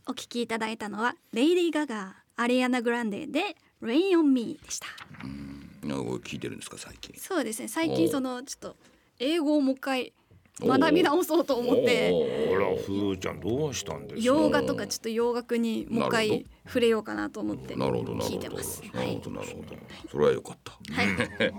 お聴きいただいたのはレイディー・ガガ、アリアナ・グランデで Rain on Me でした。 聞いてるんですか最近。 そうですね、最近ちょっと英語をもう一回学び直そうと思って。 あら、ふーちゃんどうしたんですか。 洋画とかちょっと洋楽にもう一回触れようかなと思って聞いてます。 なるほど、それはよかった、 はい、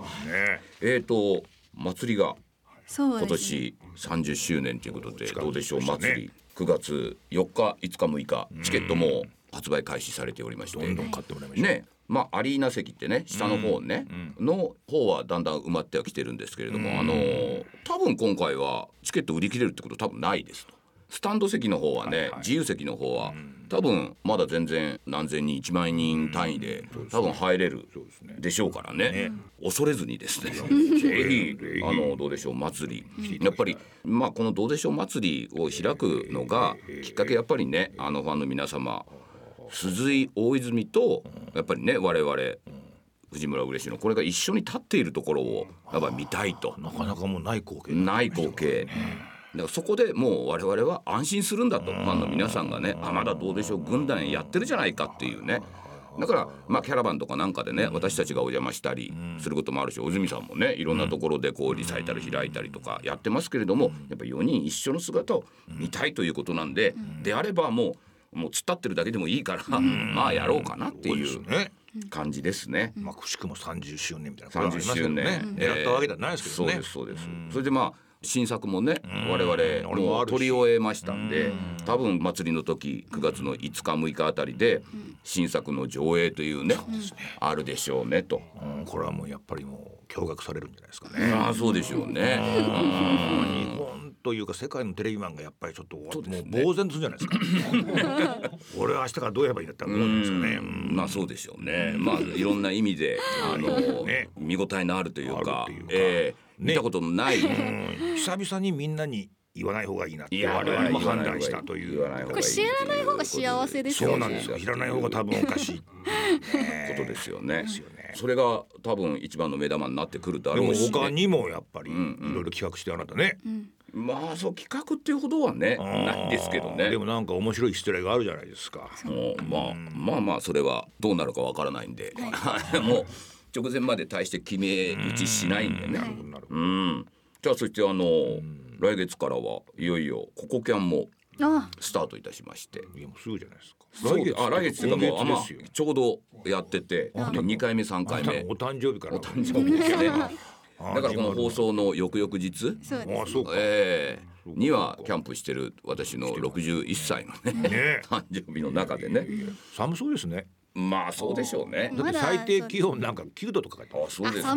祭りがそうです、 ね、今年30周年ということで、どうでしょう祭り、9月4日5日6日チケットも発売開始されておりまして、 どんどん買ってもらいましたね。アリーナ席ってね、下の方ね、の方はだんだん埋まってはきてるんですけれども、多分今回はチケット売り切れるってこと多分ないですと。スタンド席の方はね、自由席の方は多分まだ全然何千人1万人単位で多分入れるでしょうからね、恐れずにですねぜひどうでしょう祭り、やっぱりこのどうでしょう祭りを開くのがきっかけ、やっぱりねファンの皆様、鈴井大泉とやっぱりね我々藤村嬉野これが一緒に立っているところをやっぱり見たいと。 なかなかもうない光景、 ない光景、だからそこでもう我々は安心するんだと、ファンの皆さんがね、まだどうでしょう軍団やってるじゃないかっていうね。だからキャラバンとかなんかでね、私たちがお邪魔したりすることもあるし、小泉さんもねいろんなところでこうリサイタル開いたりとかやってますけれども、やっぱり4人一緒の姿を見たいということなんで、であればもう突っ立ってるだけでもいいから、やろうかなっていう感じですね。 くしくも30周年みたいなことがありますけど 30周ね、狙ったわけではないですけどね。 そうです。それで新作もね我々もう取り終えましたんで、多分祭りの時9月の5日6日あたりで新作の上映というね、あるでしょうねと、 これはもうやっぱりもう驚愕されるんじゃないですかね。 そうでしょうね。 日本というか世界のテレビマンがやっぱりちょっともう呆然とするんじゃないですか俺は明日からどうやればいいんだって思うんですよね。 そうでしょうね。いろんな意味で見応えのあるというか、見たことのない久々にみんなに言わない方がいいなって我々も判断したという。 これ知らない方が幸せですよね。 そうなんですよ、知らない方が多分おかしいことですよね。それが多分一番の目玉になってくるだろうし、ね、 でも他にもやっぱりいろいろ企画してあなたね、 そう企画っていうほどはねないですけどね。 でもなんか面白い失礼があるじゃないですか。 それはどうなるかわからないんで、もう直前まで大して決め打ちしないんでね。じゃあそして来月からはいよいよココキャンもスタートいたしまして、 いやもうすぐじゃないですか。 来月というかもうちょうどやってて、2回目3回目お誕生日からお誕生日ですね。だからこの放送の翌々日にはキャンプしてる私の61歳のね誕生日の中でね。 寒そうですね。 そうでしょうね。 だって最低気温なんか9度とか書いてある。 そうですか。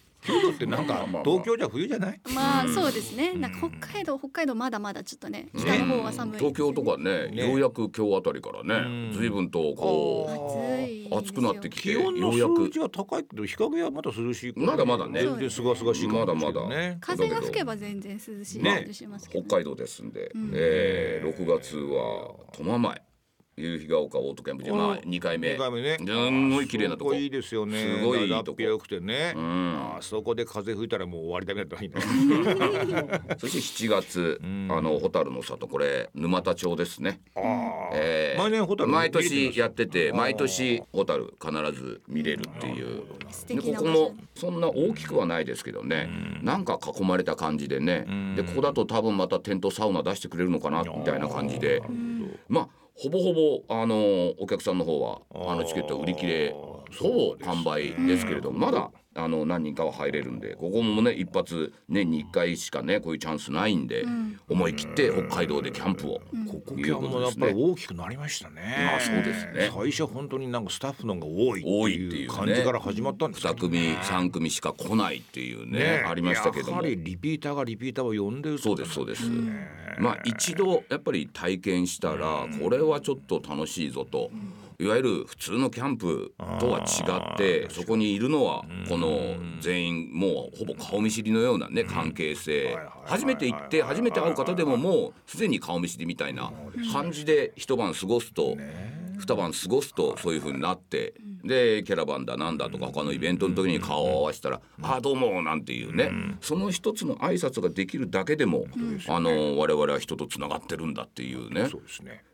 9度ってなんか東京じゃ冬じゃない？ そうですね。なんか北海道まだまだちょっとね北の方は寒いですね。 東京とかねようやく今日あたりからね随分とこう暑くなってきて、 気温の数値は高いけど日陰はまだ涼しいからまだね全然すがすがしいかもしれないまだ風が吹けば全然涼しい感じしますけど、 北海道ですんで、6月は苫前夕日が丘オートキャンプ場2回目ね、 すんごい綺麗なとこ、 いいですよね。 すごいいいとこ、 だっぴよくてね、そこで風吹いたらもう終わりだめだったらいいねそして7月蛍の里、これ沼田町ですね。 毎年蛍毎年やってて、毎年蛍必ず見れるっていう。でここもそんな大きくはないですけどね、なんか囲まれた感じでね、でここだと多分またテントサウナ出してくれるのかなみたいな感じで、ほぼほぼお客さんの方はチケット売り切れほぼ完売ですけれども、まだ何人かは入れるんで、ここもね一発年に1回しかねこういうチャンスないんで、思い切って北海道でキャンプを、 ここキャンもやっぱり大きくなりましたね。 そうですね。 最初本当になんかスタッフの方が多いっていう感じから始まったんですけど、 2組3組しか来ないっていうねありましたけども、 やはりリピーターがリピーターを呼んでる。 そうです一度やっぱり体験したらこれはちょっと楽しいぞと、いわゆる普通のキャンプとは違って、そこにいるのはこの全員もうほぼ顔見知りのようなね関係性、初めて行って初めて会う方でももうすでに顔見知りみたいな感じで一晩過ごすと二晩過ごすとそういう風になって、でキャラバンだなんだとか他のイベントの時に顔を合わせたらどうもなんていうね、その一つの挨拶ができるだけでも我々は人とつながってるんだっていうね。 そうですね。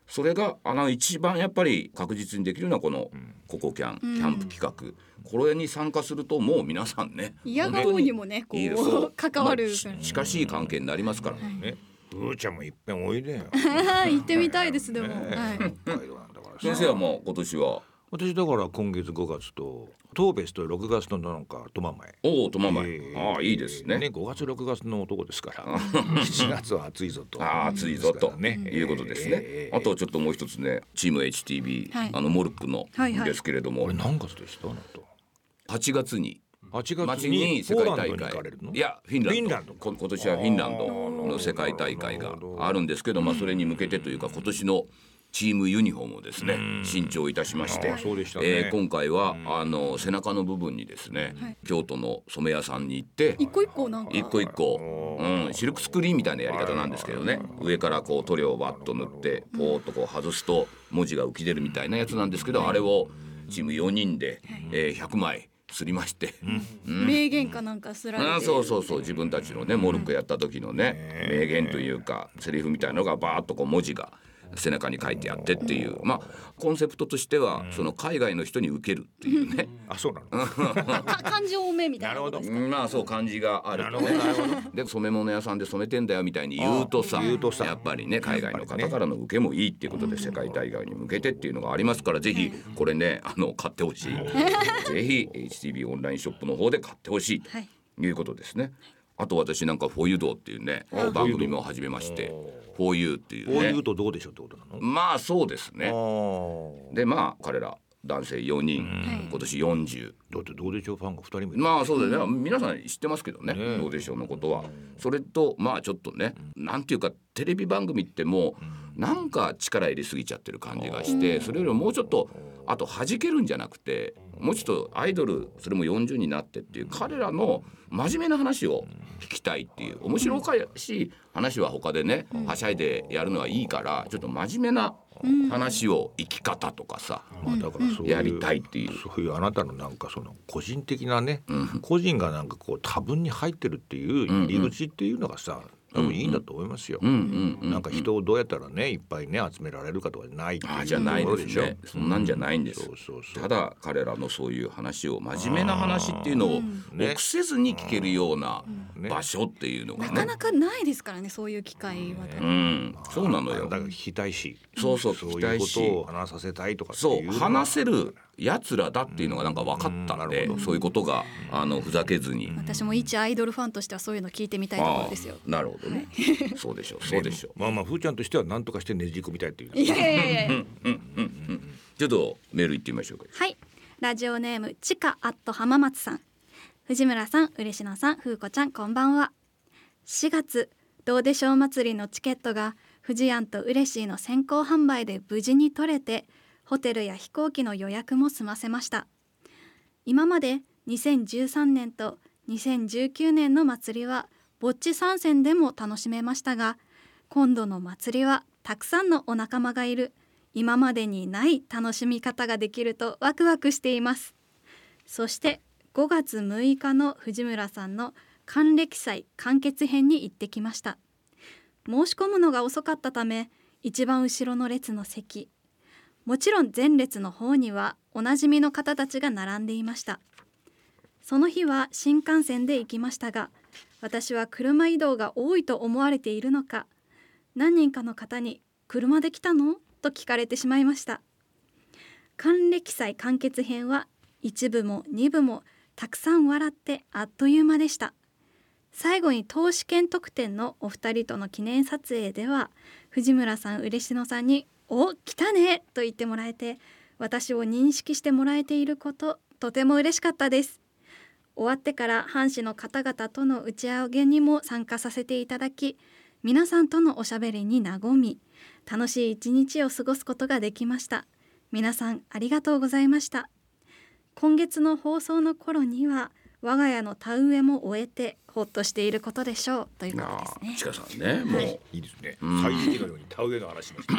それが一番やっぱり確実にできるのはこのココキャン、キャンプ企画、これに参加するともう皆さんね、 嫌顔にもねこいいですそう関わる、 近しい関係になりますからね。ふーちゃんもいっぺんおいでよ。 行ってみたいですでも、はい北海道なんだからさ先生はもう今年は私だから今月5月と当別と6月のなんか苫前。 おお苫前、いいですね。 5月6月の男ですから7月は暑いぞと暑いぞとねいうことですね。あとちょっともう一つね、チーム HTB、 はいモルックのはいはいですけれども、 これ何月でした？あなた 8月に 8 末月にに世界大ポーランドに行かれるの？ 会、いやフィンランド、 フィンランドか今年はフィンランドの世界大会があるんですけど、それに向けてというか今年のチームユニフォームをですね新調いたしまして、 そうでしたね今回は背中の部分にですね、京都の染め屋さんに行って一個一個なんか一個一個、シルクスクリーンみたいなやり方なんですけどね、上からこう塗料をバッと塗ってポーッとこう外すと文字が浮き出るみたいなやつなんですけど、あれをチーム4人で、100枚すりまして、 名言かなんかすられて、 そう自分たちのねモルックやった時のね名言というかセリフみたいなのがバーッとこう文字が背中に書いてあってっていう、コンセプトとしてはその海外の人に受けるっていうねあ、そうなの漢字多めみたいなことですか？ そう感じがあるとね。で染め物屋さんで染めてんだよみたいに言うとさやっぱりね海外の方からの受けもいいっていうことで世界大会に向けてっていうのがありますから、ぜひこれね買ってほしいぜひ HTB オンラインショップの方で買ってほしいということですね。あと私なんかフォーユードっていうね番組も始めまして、フォーユーっていうね、 こう言うとどうでしょうってことなの？ そうですね。で彼ら男性4人、今年40、 だってどうでしょうファンが2人もいる。 そうだよね、皆さん知ってますけどね、どうでしょうのことは。それとちょっとね、なんていうかテレビ番組ってもうなんか力入れすぎちゃってる感じがして、それよりももうちょっとあと弾けるんじゃなくて、もうちょっとアイドルそれも40になってっていう彼らの真面目な話を聞きたいっていう、面白おかしい話は他でねはしゃいでやるのはいいから、ちょっと真面目な話を生き方とかさ、 だからそういうやりたいっていう、 そういうあなたのなんかその個人的なね、個人がなんかこう多分に入ってるっていう入り口っていうのがさ、多分いいんだと思いますよ。なんか人をどうやったらねいっぱいね集められるかとかないっていうじゃないところでしょ。 ですね。そんなんじゃないんです。ただ彼らのそういう話を真面目な話っていうのを臆せずに聞けるような場所っていうのがね、 なかなかないですからね、そういう機会は。 そうなのよ。 だから聞きたいし、 そうそう聞きたいうこいし、 とを話させたいとかってそいうう話せるやつらだっていうのがなんか分かったんで、そういうことがふざけずに。 私も一アイドルファンとしてはそういうの聞いてみたいところですよ。 なるほどね。そうでしょうそうでしょう。 ふーちゃんとしては何とかしてねじ込みたいっていう。 いやちょっとメール行ってみましょうか。 はい、ラジオネームちか浜松さん、藤村さん、嬉野さん、風子ちゃん、こんばんは。4月どうでしょう祭りのチケットが富士庵と嬉しいの先行販売で無事に取れて、ホテルや飛行機の予約も済ませました。今まで2013年と2019年の祭りはぼっち参戦でも楽しめましたが、今度の祭りはたくさんのお仲間がいる、今までにない楽しみ方ができるとワクワクしています。そして5月6日の藤村さんの還暦祭完結編に行ってきました。申し込むのが遅かったため一番後ろの列の席、もちろん前列の方にはおなじみの方たちが並んでいました。その日は新幹線で行きましたが、私は車移動が多いと思われているのか、何人かの方に車で来たの？と聞かれてしまいました。還暦祭完結編は1部も2部もたくさん笑ってあっという間でした。最後に投資券特典のお二人との記念撮影では、藤村さん、嬉野さんにお来たねと言ってもらえて、私を認識してもらえていること、とても嬉しかったです。終わってから藩士の方々との打ち上げにも参加させていただき、皆さんとのおしゃべりに和み、楽しい一日を過ごすことができました。皆さんありがとうございました。今月の放送の頃には我が家の田植えも終えてほっとしていることでしょう、ということですね。 ちかさんね、もう、 いいですね。最適のように田植えの話しました。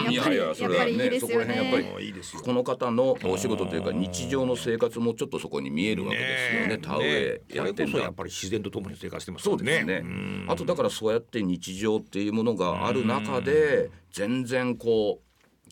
やっぱりそれはね、 いいですよね。 そこら辺やっぱりいいですよ。 この方のお仕事というか日常の生活もちょっとそこに見えるわけですよね。田植えやってんだ。 それこそやっぱり自然と共に生活してますそもね。 うんですね。あとだからそうやって日常っていうものがある中で全然こう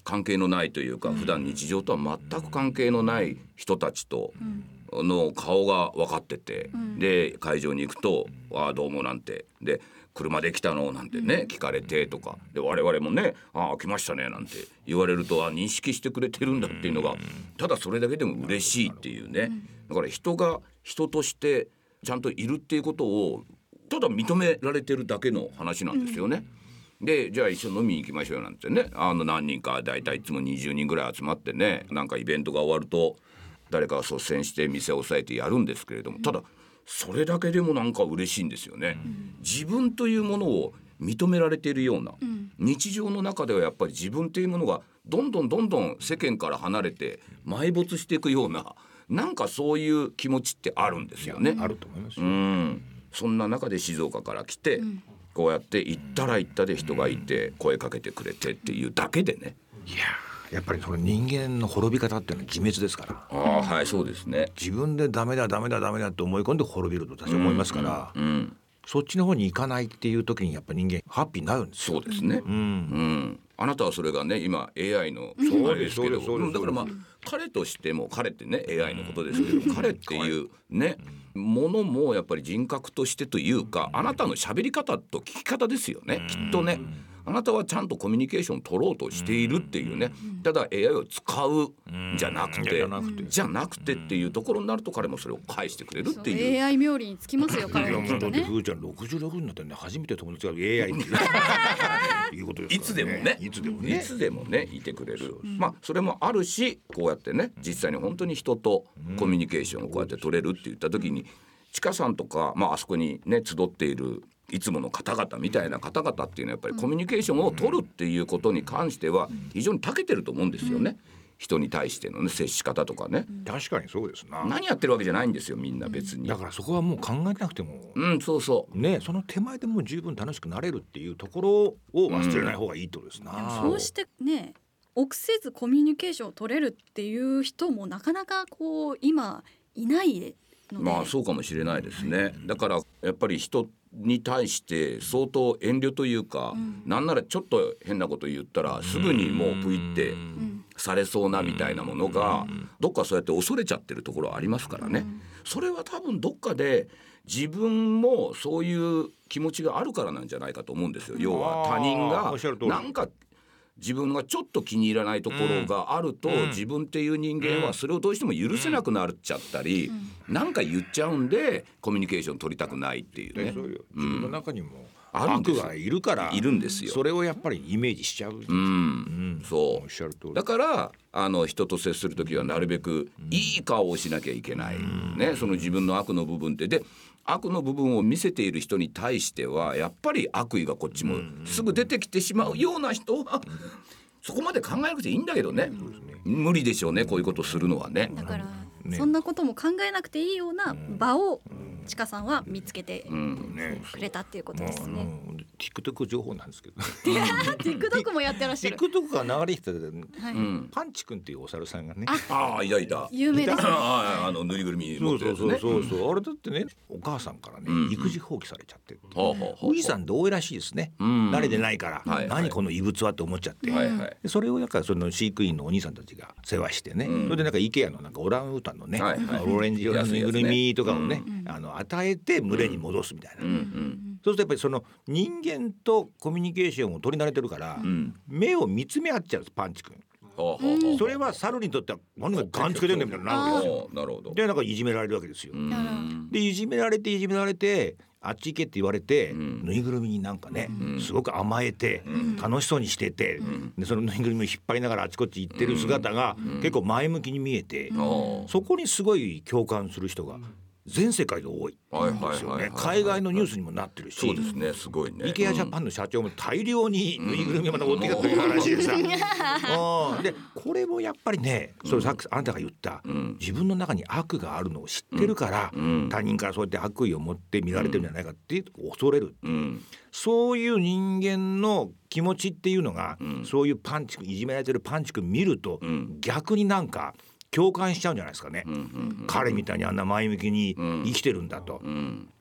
関係のないというか、普段日常とは全く関係のない人たちとの顔が分かってて、で会場に行くとあどうもなんてで車で来たのなんてね聞かれてとかで、我々もね来ましたねなんて言われると認識してくれてるんだっていうのがただそれだけでも嬉しいっていうね。だから人が人としてちゃんといるっていうことをただ認められてるだけの話なんですよね。でじゃあ一緒に飲みに行きましょうよなんてね何人かだいたいいつも20人ぐらい集まってね、なんかイベントが終わると誰かが率先して店を押さえてやるんですけれども、ただそれだけでもなんか嬉しいんですよね。自分というものを認められているような、日常の中ではやっぱり自分というものがどんどん世間から離れて埋没していくような、なんかそういう気持ちってあるんですよね。 あると思いますよ。 そんな中で静岡から来て、こうやって行ったら行ったで人がいて声かけてくれてっていうだけでね。 いややっぱりその人間の滅び方っていうのは自滅ですから。 はいそうですね。 自分でダメだと思い込んで滅びると私は思いますから、そっちの方に行かないっていう時にやっぱ人間ハッピーになるんですよ。 そうですね。あなたはそれがね今 AI のあれですけど、だから彼としても彼ってね AI のことですけど、彼っていうねものもやっぱり人格としてというか、あなたの喋り方と聞き方ですよね、きっとね。あなたはちゃんとコミュニケーションを取ろうとしているっていうね、ただ AI を使うんじゃなくてっていうところになると彼もそれを返してくれるっていう。 AI 冥利につきますよ彼はきっとね。 ふーちゃん66になってね初めて友達が AI っていうことですからね。 いつでもねいてくれる、それもあるし、こうやってね実際に本当に人とコミュニケーションをこうやって取れるって言った時に、ちかさんとか、あそこにね集っているいつもの方々みたいな方々っていうのはやっぱりコミュニケーションを取るっていうことに関しては非常に長けてると思うんですよね。人に対しての、ね、接し方とかね。 確かにそうですな。 何やってるわけじゃないんですよみんな別に。 だからそこはもう考えなくても、 そうね、その手前でもう十分楽しくなれるっていうところを忘れない方がいいってことですな。 そうしてね臆せずコミュニケーションを取れるっていう人もなかなかこう今いないので。 そうかもしれないですね。だからやっぱり人に対して相当遠慮というか、なんならちょっと変なこと言ったらすぐにもうプイってされそうなみたいなものがどっかそうやって恐れちゃってるところありますからね。それは多分どっかで自分もそういう気持ちがあるからなんじゃないかと思うんですよ。要は他人がなんか自分がちょっと気に入らないところがあると、自分っていう人間はそれをどうしても許せなくなっちゃったり、なんか言っちゃうんでコミュニケーション取りたくないっていうね。 そうよ、自分の中にも悪がいるからいるんですよ。 それをやっぱりイメージしちゃう。 そうおっしゃる通り。 だから人と接するときはなるべくいい顔をしなきゃいけない、ね、その自分の悪の部分ってで悪の部分を見せている人に対してはやっぱり悪意がこっちもすぐ出てきてしまうような人はそこまで考えなくていいんだけどね、無理でしょうねこういうことするのはね。 だからそんなことも考えなくていいような場をちかさんは見つけてくれたっていうことですね。 TikTok 情報なんですけど TikTok もやってらっしゃる。 TikTok が流れてたパンチ君っていうお猿さんがね、 いた有名ですね。 ぬいぐるみ持ってるやつね。 そうあれだってねお母さんからね育児放棄されちゃっておじさん同意らしいですね。慣れてないから何この異物はって思っちゃって、でそれをなんかその飼育員のお兄さんたちが世話してね、それでなんか IKEA のなんかオランウータンのねオレンジ色のぬいぐるみとかをね与えて群れに戻すみたいな。そうするとやっぱりその人間とコミュニケーションを取り慣れてるから、目を見つめ合っちゃうんですパンチ君。それは猿にとっては何がガンつけてんだみたいになるわけですよ。 なるほど。 でなんかいじめられるわけですよ。でいじめられてあっち行けって言われて、ぬいぐるみになんかね、すごく甘えて、楽しそうにしてて、でそのぬいぐるみを引っ張りながらあちこち行ってる姿が結構前向きに見えて、そこにすごい共感する人が全世界で多いんですよね。海外のニュースにもなってるし、 そうですね、すごいね。 IKEAジャパンの社長も大量にぬいぐるみをまた持ってきたという話でさでこれもやっぱりね、それさっきあなたが言った、自分の中に悪があるのを知ってるから、他人からそうやって悪意を持って見られてるんじゃないかって恐れる、そういう人間の気持ちっていうのが、そういうパンチいじめられてるパンチ君見ると、逆になんか共感しちゃうんじゃないですかね。彼みたいにあんな前向きに生きてるんだと、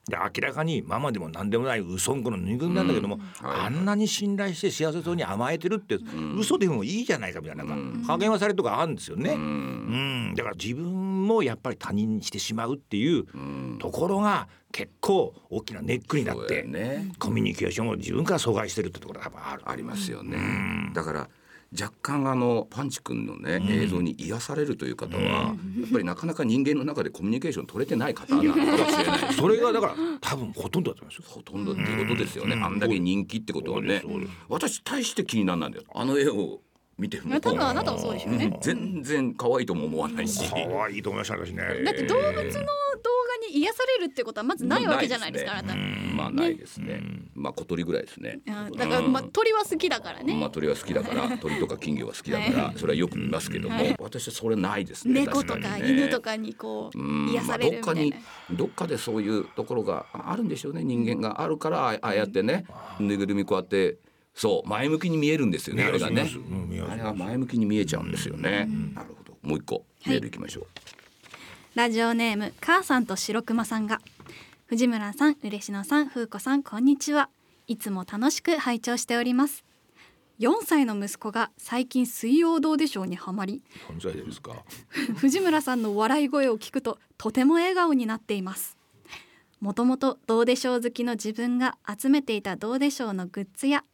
で明らかにママでも何でもない嘘んこのぬいぐるみなんだけども、あんなに信頼して幸せそうに甘えてるって、嘘でもいいじゃないかみたいな、加減はされるとかあるんですよね。だから自分もやっぱり他人にしてしまうっていうところが結構大きなネックになって、コミュニケーションを自分から阻害してるってところがありますよね。 だから若干パンチ君のね、映像に癒されるという方は、やっぱりなかなか人間の中でコミュニケーション取れてない方なのかもしれないそれがだから多分ほとんどだと思いますよ。 ほとんどっていうことですよね。あんだけ人気ってことはね。私大して気にならないんだよ。絵を見ても多分あなたもそうでしょうね。 全然可愛いとも思わないし、 可愛いと思いました私ね。 だって動物の動画に癒されるってことはまずないわけじゃないですか、あなた。 まあないですね。小鳥ぐらいですね。 だから鳥は好きだからね。 鳥は好きだから鳥とか金魚は好きだからそれはよく見ますけども、私はそれないですね。 猫とか犬とかにこう癒されるみたいな。 どっかでそういうところがあるんでしょうね。人間があるからああやってね、ぬいぐるみこうやってそう前向きに見えるんですよね。あれがね、あれは前向きに見えちゃうんですよね。なるほど。もう一個メールいきましょう。 ラジオネーム母さんと白熊さんが、藤村さん、嬉野さん、風子さん、こんにちは。いつも楽しく拝聴しております。4歳の息子が最近水曜どうでしょうにハマり、 何歳ですか藤村さんの笑い声を聞くととても笑顔になっています。もともとどうでしょう好きの自分が集めていたどうでしょうのグッズや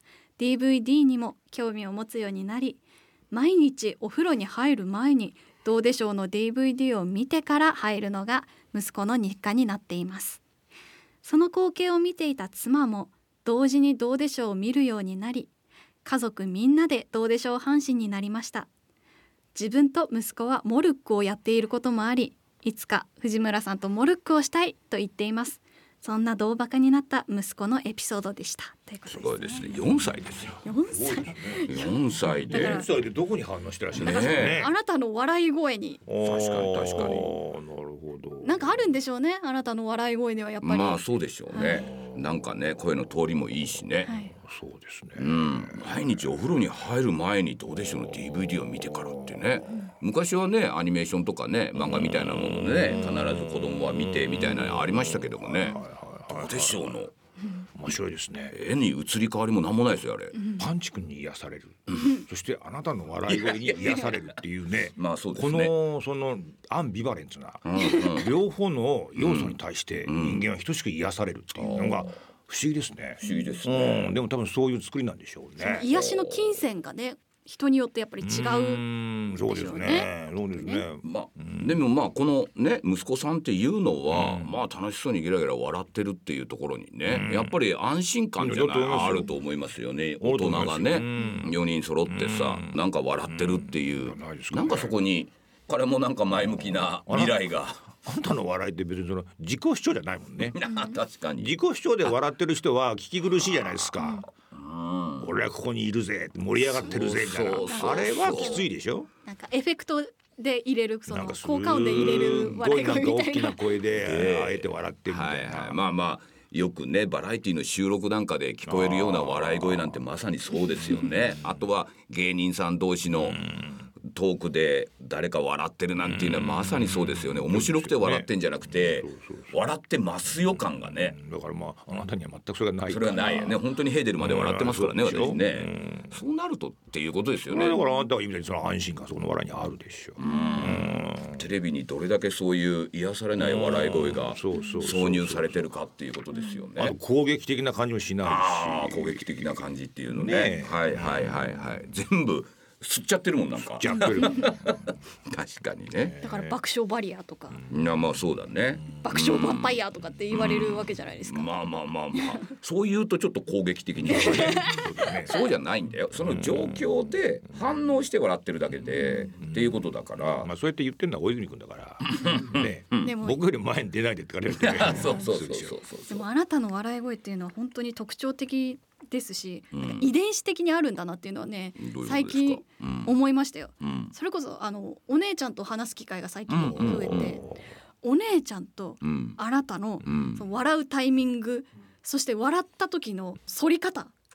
DVD にも興味を持つようになり、毎日お風呂に入る前にどうでしょうの DVD を見てから入るのが息子の日課になっています。その光景を見ていた妻も同時にどうでしょうを見るようになり、家族みんなでどうでしょう阪神になりました。自分と息子はモルックをやっていることもあり、いつか藤村さんとモルックをしたいと言っています。そんな胴バカになった息子のエピソードでした。ということですね。 すごいですね。4歳ですよ。4歳で 4歳でどこに反応してらっしゃるんですかね。あなたの笑い声に。 確かに。なるほど。 なんかあるんでしょうね。あなたの笑い声にはやっぱり。 そうでしょうね。なんかね、声の通りもいいしね。 そうですね。 毎日お風呂に入る前にどうでしょうの DVD を見てからってね。昔はね、アニメーションとかね、漫画みたいなものでね、必ず子供は見てみたいなのありましたけどもね。どうでしょうの。 面白いですね。 絵に移り変わりもなんもないですよあれ。 パンチ君に癒される、そしてあなたの笑い声に癒されるっていうね。 そうですね。 そのアンビバレンツな、両方の要素に対して人間は等しく癒されるっていうのが不思議ですね。 不思議ですね。 でも多分そういう作りなんでしょうね。 癒しの金銭がね、人によってやっぱり違う。 そうですね。そうですね。 でもこのね息子さんっていうのは、楽しそうにゲラゲラ笑ってるっていうところにね、やっぱり安心感じゃないあると思いますよね。大人がね4人揃ってさ、なんか笑ってるっていう、なんかそこに彼もなんか前向きな未来が。 あんたの笑いって別にその自己主張じゃないもんね。 確かに。 自己主張で笑ってる人は聞き苦しいじゃないですか。俺はここにいるぜ、盛り上がってるぜみたいな、あれはきついでしょ。 なんかエフェクトで入れる、その効果音で入れる笑い声みたいな、 なんか大きな声であえて笑ってるみたいな。 よくねバラエティの収録なんかで聞こえるような笑い声なんてまさにそうですよね。あとは芸人さん同士のトークで誰か笑ってるなんていうのはまさにそうですよね。面白くて笑ってんじゃなくて、笑ってますよ感がね。 だからあなたには全くそれがないから。 それはないよね。本当にヘーデルまで笑ってますからね、私ね。そうなるとっていうことですよね。 だからあなたは意味でその安心感そこの笑いにあるでしょ。 テレビにどれだけそういう癒されない笑い声が挿入されてるかっていうことですよね。 攻撃的な感じもしないし。 攻撃的な感じっていうのね。全部吸っちゃってるもんなんか。 吸っちゃってる。 確かにね。 だから爆笑バリアとか。 そうだね。 爆笑バンパイアとかって言われるわけじゃないですか。 そう言うとちょっと攻撃的にそうじゃないんだよ。その状況で反応して笑ってるだけでっていうことだから。 そうやって言ってるのは大泉君だからね。僕より前に出ないでって言われて。 そう。 でもあなたの笑い声っていうのは本当に特徴的ですし、遺伝子的にあるんだなっていうのはね、最近思いましたよ。それこそお姉ちゃんと話す機会が最近増えて、お姉ちゃんとあなたの笑うタイミング、そして笑った時の反り方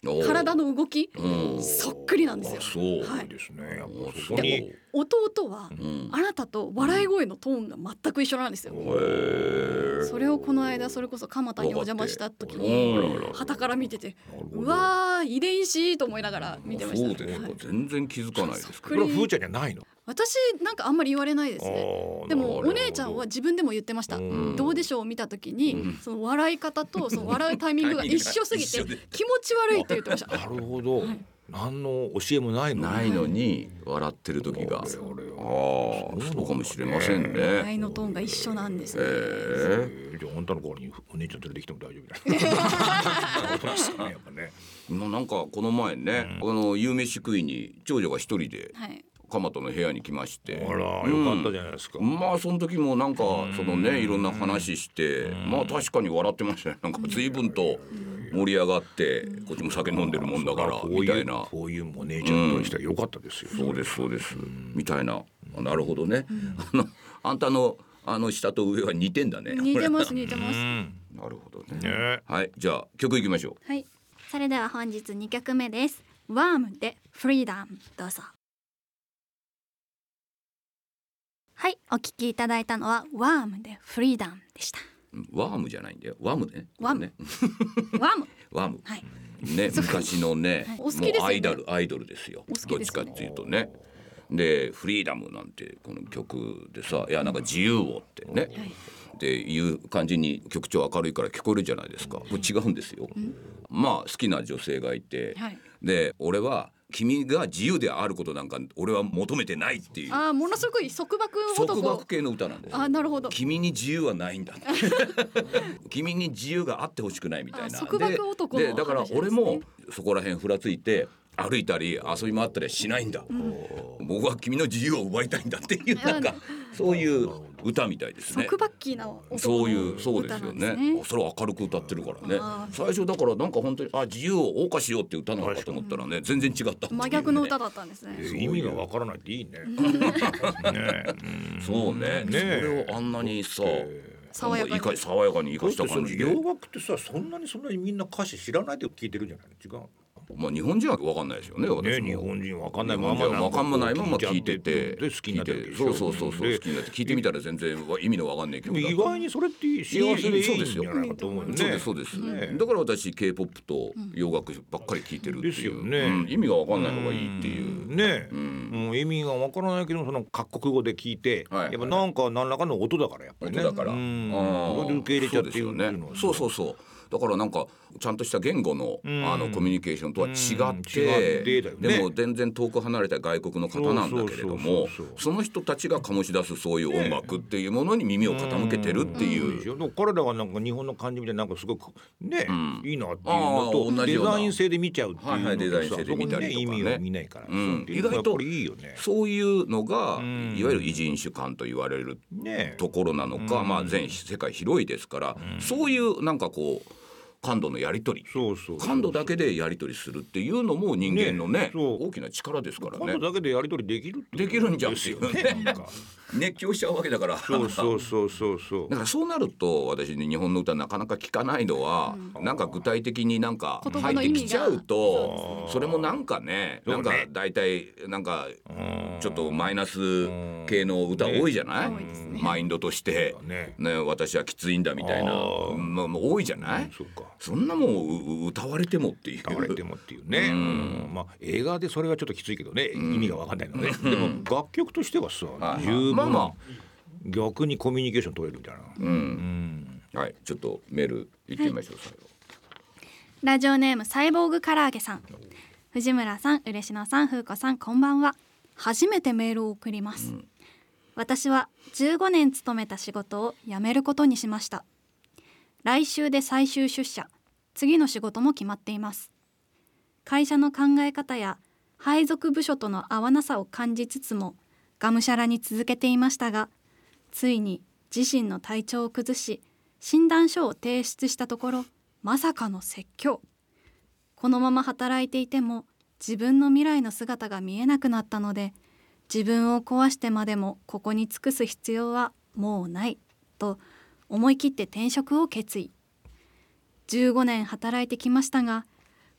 体の動きそっくりなんですよ。 そうですね。やっぱそこに弟はあなたと笑い声のトーンが全く一緒なんですよ。それをこの間それこそ蒲田にお邪魔した時に傍から見てて、うわー遺伝子と思いながら見てました。 そうですか、全然気づかないですけど。 これはふーちゃんじゃないの？ 私なんかあんまり言われないですね。でもお姉ちゃんは自分でも言ってました。どうでしょうを見た時にその笑い方とその笑うタイミングが一緒すぎて気持ち悪いって言ってました。 なるほど、何の教えもないのに笑ってる時が、そうかもしれませんね。 笑いのトーンが一緒なんですね。 じゃああんたの代わりにお姉ちゃん連れてきても大丈夫だよ。 今なんかこの前ね、夕飯食いに長女が一人で蒲田の部屋に来まして、 あらよかったじゃないですか。 まあその時もなんかそのねいろんな話して、まあ確かに笑ってましたね。なんか随分と盛り上がってこっちも酒飲んでるもんだからみたいな。 こういうお姉ちゃんとしては良かったですよ。 そうですそうです、みたいな。なるほどね。あんたの下と上は似てんだね。 似てます似てます。 なるほどね。はい、じゃあ曲いきましょう。 はい、それでは本日2曲目です。ワームでフリーダム、どうぞ。はい、お聞きいただいたのはワームでフリーダムでした。 ワームじゃないんだよ、ワムね。 ワム、ワム、 ワム、 はいね、昔のね、 お好きですよね。 もうアイドルですよ。どっちかっていうとね。でフリーダムなんてこの曲でさ、いやなんか自由をってね、っていう感じに曲調明るいから聞こえるじゃないですか。これ違うんですよ。まあ好きな女性がいて、で俺は君が自由であることなんか俺は求めてないっていう、 ものすごい束縛男、 束縛系の歌なんですよ。 なるほど。 君に自由はないんだ君に自由があってほしくないみたいな。 束縛男の話ですね。 でだから俺もそこら辺ふらついて歩いたり遊び回ったりはしないんだ、僕は君の自由を奪いたいんだっていうなんかそういう歌みたいですね。 束縛キーな男のそうですよね。それを明るく歌ってるからね。最初だからなんか本当に自由を謳歌しようって歌なのかと思ったらね、全然違った、 真逆の歌だったんですね。 意味がわからないっていいね。 そうね。それをあんなにさ爽やかに生かした感じで。 洋楽ってさ、そんなにみんな歌詞知らないで聞いてるんじゃないの？違う。 まあ日本人は分かんないですよね。私も日本人分かんないまま分かんないまま聞いてて、 好きになってるでしょ。 そう好きになって聞いてみたら全然意味の分かんない曲だ。 意外にそれって幸せでいいんじゃないかと思うよね。 そうです。だから私 K-POP と洋楽ばっかり聞いてるっていう。 ですよね。 意味が分かんない方がいいっていうね。もう意味が分からないけどその各国語で聞いて、やっぱなんか何らかの音だからやっぱりね。 音だから。 受け入れちゃっていうの。 そう。だからなんかちゃんとした言語のコミュニケーションとは違って、でも全然遠く離れた外国の方なんだけれども、その人たちが醸し出すそういう音楽っていうものに耳を傾けてるっていう。 彼らがなんか日本の感じみたいな、なんかすごくね、いいなっていうのとデザイン性で見ちゃうっていうのデザイン性で見たりとかね、 意味を見ないから、 意外とそういうのがいわゆる異人種感と言われるところなのか、まあ全世界広いですから、そういうなんかこう感度のやり取り、感度だけでやり取りするっていうのも人間のね大きな力ですからね。 感度だけでやり取りできるんじゃんっていうね熱狂しちゃうわけだから。 そうだからそうなると私ね、日本の歌なかなか聞かないのは、なんか具体的になんか入ってきちゃうと、それもなんかね、なんか大体なんかちょっとマイナス系の歌多いじゃない、マインドとしてね、私はきついんだみたいな多いじゃない。そんなもん歌われてもっていうね。まあ映画でそれはちょっときついけどね、意味が分かんないのね。でも楽曲としてはさ、十分逆にコミュニケーション取れるみたいな。 はい、ちょっとメールいってみましょう。 ラジオネームサイボーグ唐揚げさん、藤村さん、嬉野さん、風子さん、こんばんは。初めてメールを送ります。私は15年勤めた仕事を辞めることにしました。来週で最終出社、次の仕事も決まっています。会社の考え方や配属部署との合わなさを感じつつもがむしゃらに続けていましたが、ついに自身の体調を崩し診断書を提出したところ、まさかの説教。このまま働いていても自分の未来の姿が見えなくなったので、自分を壊してまでもここに尽くす必要はもうないと思い切って転職を決意。15年働いてきましたが、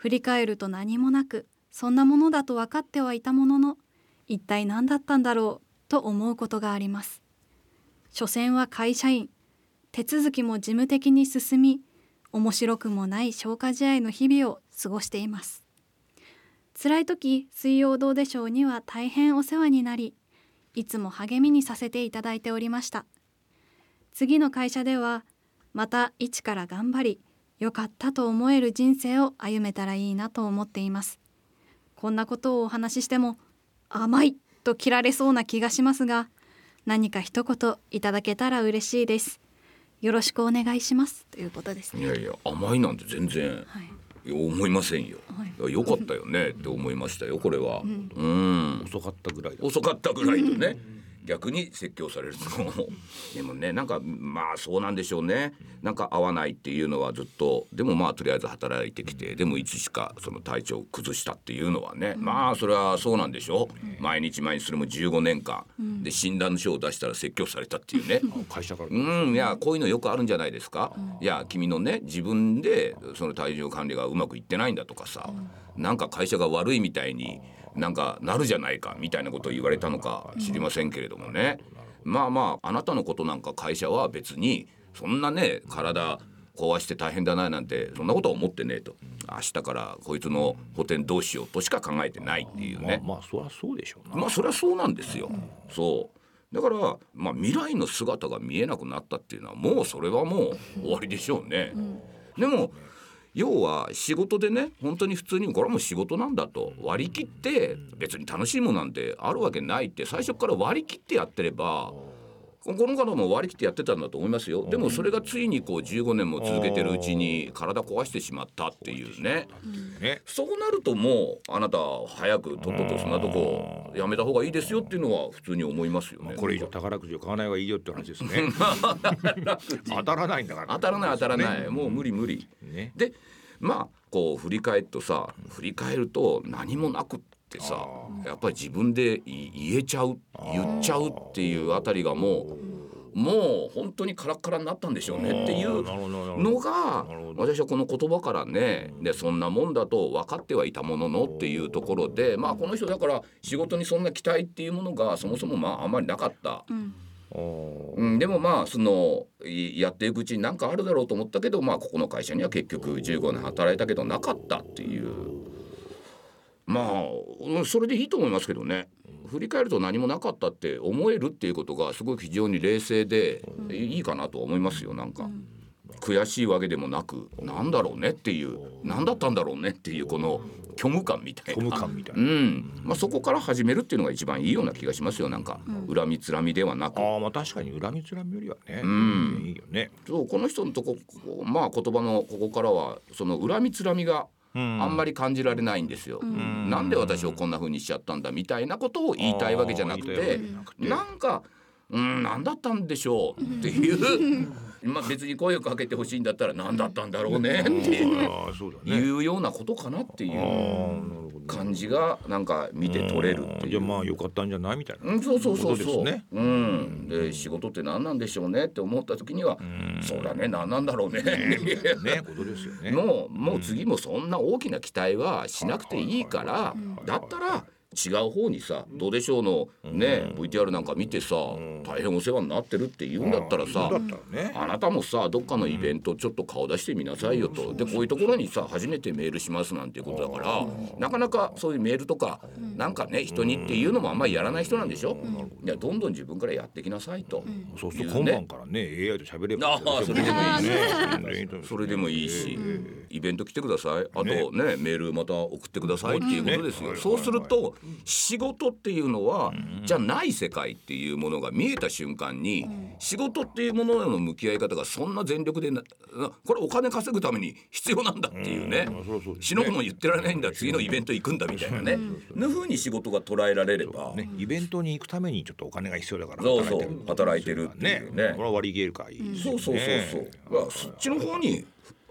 振り返ると何もなく、そんなものだと分かってはいたものの、一体何だったんだろうと思うことがあります。所詮は会社員、手続きも事務的に進み、面白くもない消化試合の日々を過ごしています。辛い時、水曜どうでしょうには大変お世話になり、いつも励みにさせていただいておりました。次の会社ではまた一から頑張り、よかったと思える人生を歩めたらいいなと思っています。こんなことをお話ししても甘いと切られそうな気がしますが、何か一言いただけたら嬉しいです。よろしくお願いしますということですね。 いやいや、甘いなんて全然、思いませんよ、よかったよねって思いましたよ、これは。 遅かったぐらいだ。 遅かったぐらいとね逆に説教されるとでもね、なんかまあそうなんでしょうね。なんか合わないっていうのはずっと、でもまあとりあえず働いてきて、でもいつしかその体調を崩したっていうのはね、まあそれはそうなんでしょう。毎日それも15年間で診断書を出したら説教されたっていうね会社からいや、こういうのよくあるんじゃないですか。いや、君のね、自分でその体重管理がうまくいってないんだとかさ、なんか会社が悪いみたいになんかなるじゃないかみたいなことを言われたのか知りませんけれどもね、まああなたのことなんか会社は別にそんなね、体壊して大変だななんてそんなことは思ってねえと、明日からこいつの補填どうしようとしか考えてないっていうね。 まあそりゃそうでしょうな。 まあそりゃそうなんですよ、そうだから、未来の姿が見えなくなったっていうのはもうそれはもう終わりでしょうね、でも要は仕事でね、本当に普通にこれはもう仕事なんだと割り切って、別に楽しいものなんてあるわけないって最初から割り切ってやってれば、この方も割り切ってやってたんだと思いますよ。でもそれがついにこう15年も続けてるうちに体壊してしまったっていうね、そうなるともうあなた早くとっととそんなとこやめた方がいいですよっていうのは普通に思いますよね。 これ以上宝くじを買わない方がいいよって話ですね当たらないんだから、 当たらない、もう無理、でこう振り返ると何もなくってさ、やっぱり自分で言っちゃうっていうあたりがもう本当にカラッカラになったんでしょうねっていうのが、私はこの言葉からね、でそんなもんだと分かってはいたもののっていうところで、この人だから仕事にそんな期待っていうものがそもそもあんまりなかった、でもそのやっていくうちに何かあるだろうと思ったけど、ここの会社には結局15年働いたけどなかったっていう、それでいいと思いますけどね。振り返ると何もなかったって思えるっていうことがすごく非常に冷静でいいかなと思いますよ。なんか悔しいわけでもなく、なんだろうねっていう、なんだったんだろうねっていうこの虚無感みたいな、そこから始めるっていうのが一番いいような気がしますよ。なんか恨みつらみではなく、 確かに恨みつらみよりはね、いいよね。 そうこの人のとこ、言葉のここからはその恨みつらみがあんまり感じられないんですよ。なんで私をこんな風にしちゃったんだみたいなことを言いたいわけじゃなくて、なんか何だったんでしょうっていう別に声をかけてほしいんだったら何だったんだろうねっていうようなことかなっていう感じがなんか見て取れるっていう。 良かったんじゃないみたいな、 そうで仕事って何なんでしょうねって思った時には、そうだね、何なんだろうねことですよね。 もう次もそんな大きな期待はしなくていいから、だったら違う方にさ、どうでしょうのね、VTR なんか見てさ、大変お世話になってるって言うんだったらさ、あなたもさどっかのイベントちょっと顔出してみなさいよと。でこういうところにさ初めてメールしますなんていうことだから、なかなかそういうメールとかなんかね人にっていうのもあんまりやらない人なんでしょ。いやどんどん自分からやってきなさいと、 そうすると今晩からね AI と喋ればそれでもいいねそれでもいいし、イベント来てください、あとねメールまた送ってくださいっていうことですよ。そうすると仕事っていうのはじゃない世界っていうものが見えた瞬間に、仕事っていうものへの向き合い方がそんな全力でこれお金稼ぐために必要なんだっていうね、死の子も言ってられないんだ、次のイベント行くんだみたいなねの風に仕事が捉えられれば、 イベントに行くためにちょっとお金が必要だから働いてるっていうね、 これは割り切れるからいいですよね。 そうそっちの方に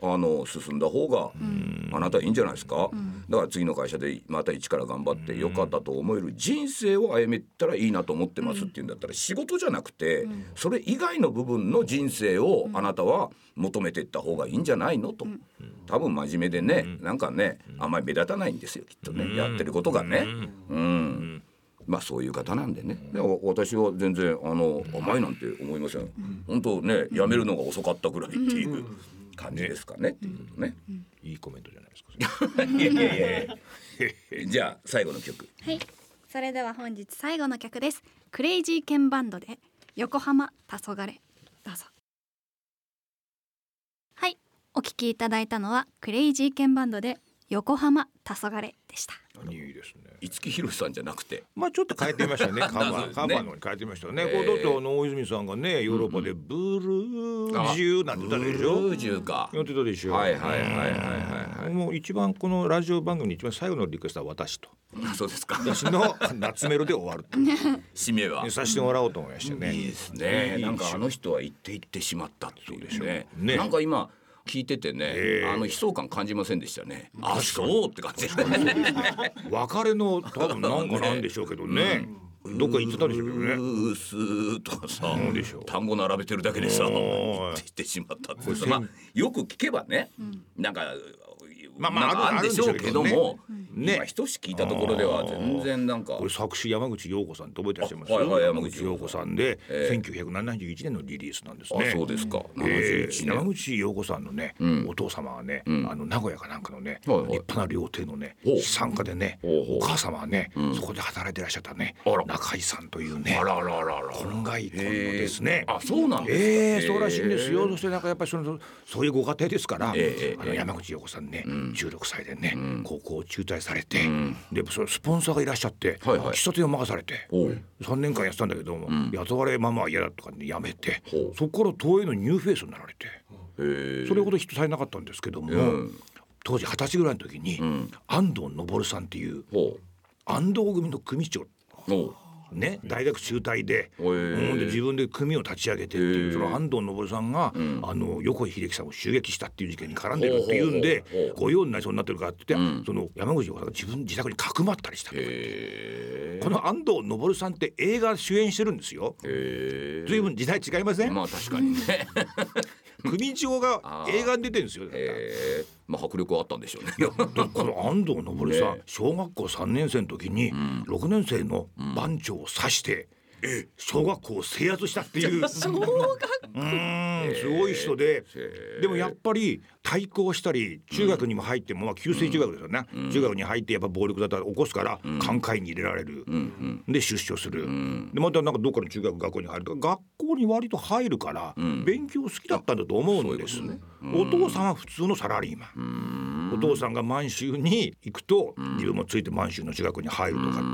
進んだ方があなたいいんじゃないですか、だから次の会社でまた一から頑張ってよかったと思える人生を歩めたらいいなと思ってますっていうんだったら、仕事じゃなくてそれ以外の部分の人生をあなたは求めていった方がいいんじゃないのと。多分真面目でね、なんかねあんまり目立たないんですよきっとね、やってることがね。まあそういう方なんでね、私は全然甘いなんて思いません。本当ね、辞めるのが遅かったぐらいっていう感じですかね、っていうことね。 いいコメントじゃないですか。 いやいやいやじゃあ最後の曲。 はい、それでは本日最後の曲です。クレイジーケンバンドで横浜黄昏、どうぞ。はい、お聴きいただいたのはクレイジーケンバンドで横浜黄昏でした。 いいですね。 五木ひろしさんじゃなくて、 まあちょっと変えてみましたね。カバーのに変えてみましたね。こうだって大泉さんがね、ヨーロッパでブルージュなんて歌でしょ。 ブルージュか。 やってたでしょ。 はいはいはいはいはい。 もう一番このラジオ番組に一番最後のリクエストは私と。 そうですか。 私の夏メロで終わると。 締めはさせてもらおうと思いましてね。 いいですね。なんかあの人は言ってしまったっていうね。なんか今聞いててね、悲壮感感じませんでしたね。あ、そうって感じですね。 別れの多分なんかなんでしょうけどね。どっか行ってたでしょうけどね。 うーすーとかさ、単語並べてるだけでさ言ってしまったってさ、まあよく聞けばね、なんかまああるんでしょうけども、今一し聞いたところでは全然なんか、 これ作詞山口洋子さんって覚えてらっしゃいます？山口洋子さんで1971年のリリースなんですね。 あ、そうですか。 山口洋子さんのね、お父様はね、名古屋かなんかのね、立派な料亭のね資産家でね、お母様はねそこで働いてらっしゃったね中井さんというね、婚外婚のですね。 あ、そうなんですか。 そうらしいんですよ。そしてなんかやっぱりそういうご家庭ですから、山口洋子さんね16歳でね高校を中退されて、でそのスポンサーがいらっしゃって喫茶店を任されて3年間やってたんだけども、雇われママは嫌だとかで辞めて、そこから東映のニューフェイスになられて、それほどヒットされなかったんですけども、当時20歳ぐらいの時に安藤昇さんっていう安藤組の組長ね、大学中退で、で自分で組を立ち上げてっていう、その安藤昇さんが、横井秀樹さんを襲撃したっていう事件に絡んでるっていうんで、御用になりそうになってるからって言って、その山口洋子さんが自宅にかくまったりしたとか、この安藤昇さんって映画主演してるんですよ。随分時代違いません？ まあ確かにね。 組長が映画に出てるんですよ。 まあ迫力はあったんでしょうね。 この安藤昇さん、小学校3年生の時に6年生の番長を刺して小学校を制圧したっていうすごい人で、でもやっぱり対抗したり中学にも入っても、旧制中学ですよね、中学に入ってやっぱ暴力沙汰起こすから寛解に入れられる、で出所する、でまたなんかどっかの中学学校に入ると学校に割と入るから勉強好きだったんだと思うんです。お父さんは普通のサラリーマン、お父さんが満州に行くと自分もついて満州の中学に入るとかっていう、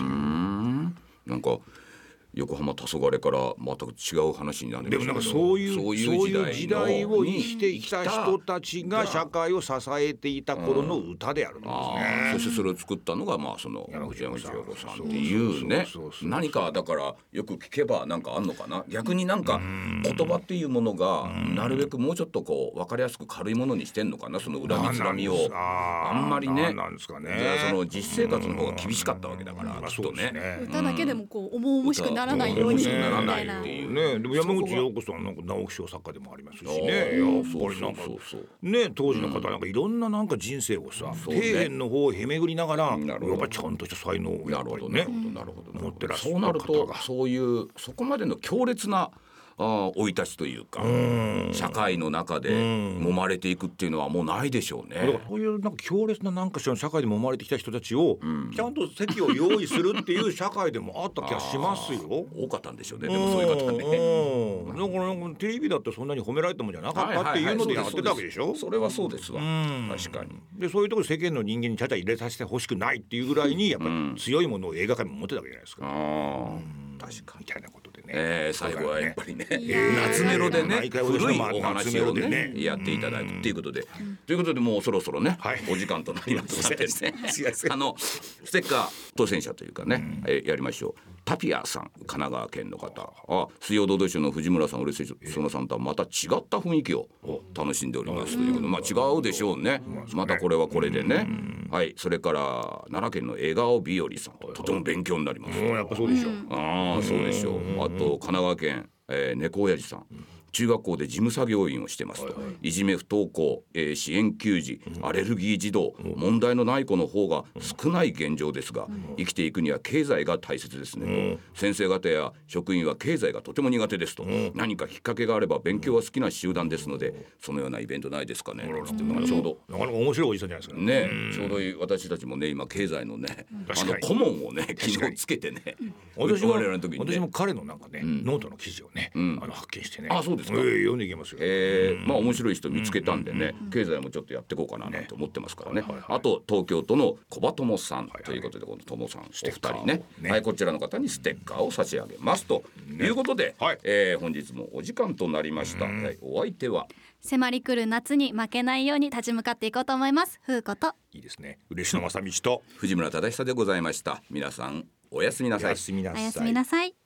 なんか横浜黄昏から全く違う話になるんですけど、 でもなんかそういう時代を生きてきた人たちが社会を支えていた頃の歌であるんですね。 そしてそれを作ったのがその山口洋子さんっていうね。何かだからよく聞けばなんかあんのかな、逆になんか言葉っていうものがなるべくもうちょっとこう分かりやすく軽いものにしてんのかな、その恨みつらみを。あんまりね、その実生活の方が厳しかったわけだからきっとね。 歌だけでもこう重々しくならないようにみたいな。 でも山口洋子さんなんか直木賞作家でもありますしね、やっぱりなんかね、当時の方なんかいろんななんか人生をさ、底辺の方をへ巡りながらやっぱりちゃんとした才能をやっぱりね持ってらっしゃる方が、 そうなるとそういうそこまでの強烈な生い立ちというか、社会の中で揉まれていくっていうのはもうないでしょうね。 だからそういうなんか強烈ななんか社会で揉まれてきた人たちをちゃんと席を用意するっていう社会でもあった気がしますよ。 多かったんでしょうね、でもそういう方ね。 だからなんかテレビだってそんなに褒められたもんじゃなかったっていうのでやってたわけでしょ。 それはそうですわ、確かに。 でそういうところ世間の人間にちゃちゃ入れさせてほしくないっていうぐらいにやっぱり強いものを映画界も持ってたわけじゃないですか。 確かにみたいなことでね、 最後はやっぱりね、夏メロでね、古いお話をねやっていただくっていうことで、ということでもうそろそろね、お時間となりますのでね、ステッカー当選者というかね、やりましょう。 タピアさん、神奈川県の方。水曜どうでしょうの藤村さん、嬉しいそのさんとはまた違った雰囲気を楽しんでおりますということで、違うでしょうね。またこれはこれでね。はい、それから奈良県の笑顔日和さん、とても勉強になります。 やっぱそうでしょう。 そうでしょう。あと神奈川県、猫親父さん、中学校で事務作業員をしてますと、いじめ不登校、支援給児、アレルギー児童、問題のない子の方が少ない現状ですが、生きていくには経済が大切ですね、先生方や職員は経済がとても苦手ですと、何かきっかけがあれば勉強は好きな集団ですので、そのようなイベントないですかね、ちょうどなかなか面白いおじさんじゃないですかね。ちょうど私たちもね、今経済のね、顧問をね昨日つけてね、 私も私も彼のなんかね、ノートの記事をね、発見してね。 そうですか。 読んでいけますよ。 面白い人見つけたんでね、経済もちょっとやっていこうかなと思ってますからね。あと東京都の小葉友さんということで、この友さんお二人ね、はい、こちらの方にステッカーを差し上げますということで、本日もお時間となりました。お相手は迫り来る夏に負けないように立ち向かっていこうと思います。風子といいですね、嬉野正道と藤村忠久でございました。皆さんおやすみなさい。 おやすみなさい。 おやすみなさい。